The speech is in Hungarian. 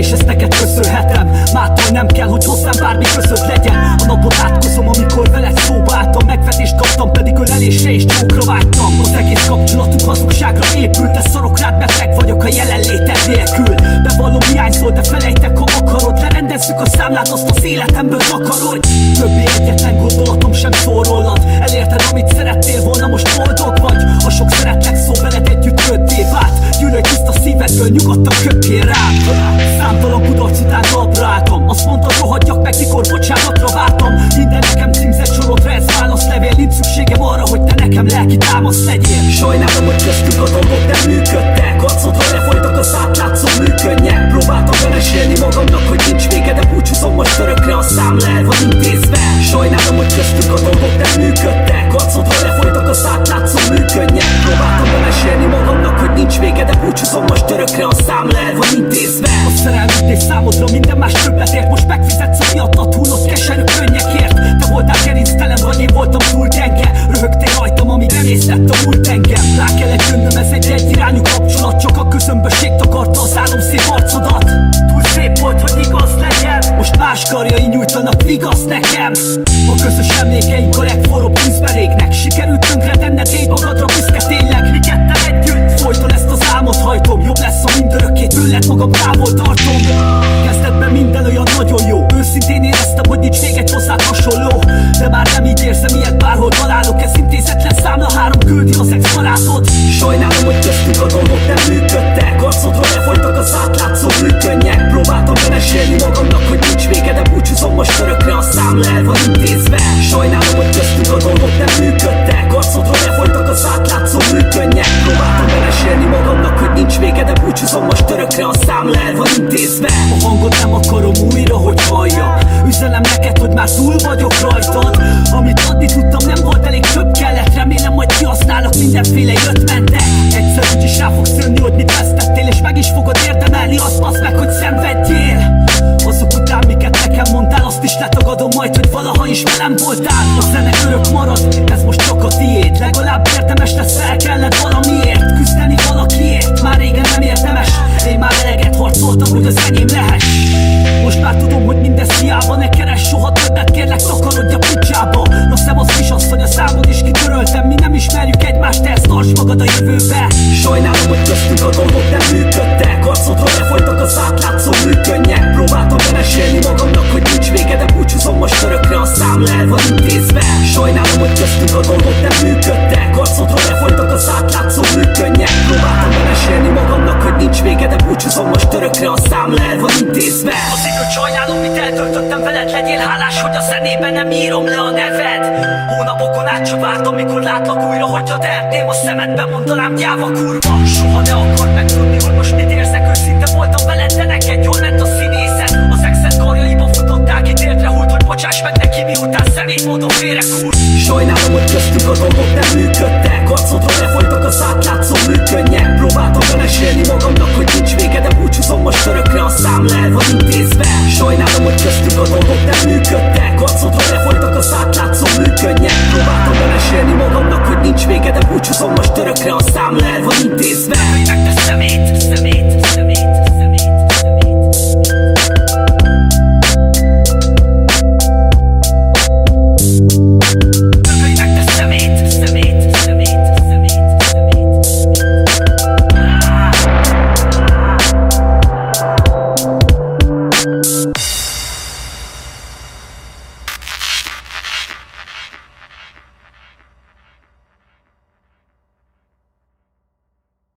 és ezt neked köszönhetem. Mától nem kell, hogy hozzám bármi között legyen. A napot átkozom, amikor veled szóba álltam. Megvetést kaptam, pedig ölelésre és csókra vágytam. Az egész kapcsolatunk hazugságra épült, de szarok rád, beteg vagyok a jelenléted nélkül. Bevallom, hiányzol, de felejtek, ha akarod. Lerendezzük a számlát, azt az életemből takarodj. Többé egyetlen gondolatom sem szól rólad. Elérted, amit szerettél volna, most boldog vagy. A sok szeretlek szó veled együtt köddé vált. Gyűlölj tiszta szívedből, nyugodtan köpjél rám. Számtalan kudarc után talpra álltam. Azt mondtad, rohadjak meg, mikor bocsánatra vártam. Minden nekem címzett sorodra, ez válaszlevél. Nincs szükségem arra, hogy te nekem lelki támasz legyél. Sajnálom, hogy köztünk a dolgok nem működtek. Arcodra lefolytak az átlátszó műkönnyek. Próbáltam elesélni magamnak, hogy nincs vége, de búcsúzom most örökre, a számla el van intézve. Sajnálom, hogy köztünk a dolgok nem működtek. Arcodra lefolytak az átlátszó műkönnyek. Próbáltam elesélni magamnak, hogy nincs vége, de búcsúzom most örökre, a számla el van intézve. A szerelmütés számodra minden más többet ért. Most megfizetsz a miattat hullott keserű könnyekért. Te voltál gerinctelen, vagy én voltam túl gyenge. Röhögtél rajtam, amíg emésztett a múlt engem. Rá kellett jönnöm, ez egy egyirányú kapcsolat. Csak a közömbösség takarta az álomszép arcodat. Túl szép volt, hogy igaz legyen. Most más karjai nyújtanak vigasz nekem. A közös emlékeink a legforróbb tűzbe régnek. Sikerült tönkretenned, légy magadra büszke tényleg. Mi ketten együtt folyton ezt az álmot hajtom. Jobb lesz, ha mindörökké tőled magam távol tartom. Kezdetben minden olyan nagyon jó. Őszintén éreztem, hogy nincs még egy hozzád hasonló. De már nem így érzem, ilyet bárhol találok. Ez intézetlen számla, 3 küldi az ex-barátod. Sajnálom, hogy köztünk a dolgok nem működtek. Arcodra lefolytak az átlátszó műkönnyek. Próbáltam elesélni magamnak, hogy nincs vége, de búcsúzom most örökre, a számla el van intézve. Sajnálom, hogy köztünk a dolgok nem működtek. Arcodra lefolytak az átlátszó műkönnyek. Próbáltam elesélni magamnak, hogy nincs vége, de búcsúzom most örökre, a számla el van intézve. A hangod nem akarom újra, hogy halljak. Üzenem neked, hogy már túl vagyok rajtad. Amit adni tudtam, nem volt elég, több kellett. Remélem, hogy kihasználnak mindenféle jött mentek. Egyszer úgyis rá fogsz jönni, hogy mit vesztettél, és meg is fogod érdemelni, azt basz meg, hogy szenvedjél. Azok után, miket nekem mondtál, azt is letagadom majd, hogy valaha is velem voltál. A zene örök marad, ez most csak a tiéd. Legalább érdemes lesz, fel kellett valamiért küzdeni valakiért, már régen nem érdemes. Én már eleget harcoltam, hogy az enyém lehess. Most már tudom, hogy mindez hiába, ne keres soha többet, kérlek takarodj a picsába. Na szevasz kisasszony, a számod is kitöröltem. Mi nem ismerjük egymást, te ezt tarts magad a jövőbe. Sajnálom, hogy köztünk a dolgok nem működtek. Arcodra lefolytak az átlátszó műkönnyek. Próbáltam elesélni magamnak, hogy nincs vége, de búcsúzom most örökre, a számla el van intézve. Sajnálom, hogy köztünk a dolgok nem működtek. Arcodra lefolytak az átlátszó műkönnyek. Próbáltam elesélni magamnak, hogy nincs vége, de búcsúzom most örökre, a számla el van intézve. Az időt sajnálom, mit eltöltöttem veled, legyél hálás, hogy a zenében nem írom le a neved. Hónapokon át csak vártam, mikor látlak újra, hogyha tehetném a szemedbe, mondanám gyáva kurva. Soha ne akard megtudni, hogy most mit érzek, őszinte voltam veled, de neked jól ment a színészet. Az exet karjaiba futottál, kitértre hult, hogy bocsáss meg neki, miután személy módon félrekúrt. Sajnálom, hogy köztünk a dolgok nem működtek. Arcodra lefolytak az átlátszó műkönnyek. Próbáltam elesélni magamnak, hogy nincs vége, de búcsúzom most örökre, a számla el van intézve. Sajnálom, hogy köztünk a dolgok nem működtek. Arcodra lefolytak az átlátszó műkönnyek. Próbáltam elesélni magamnak, hogy nincs vége, de búcsúzom most örökre, a számla el van intézve.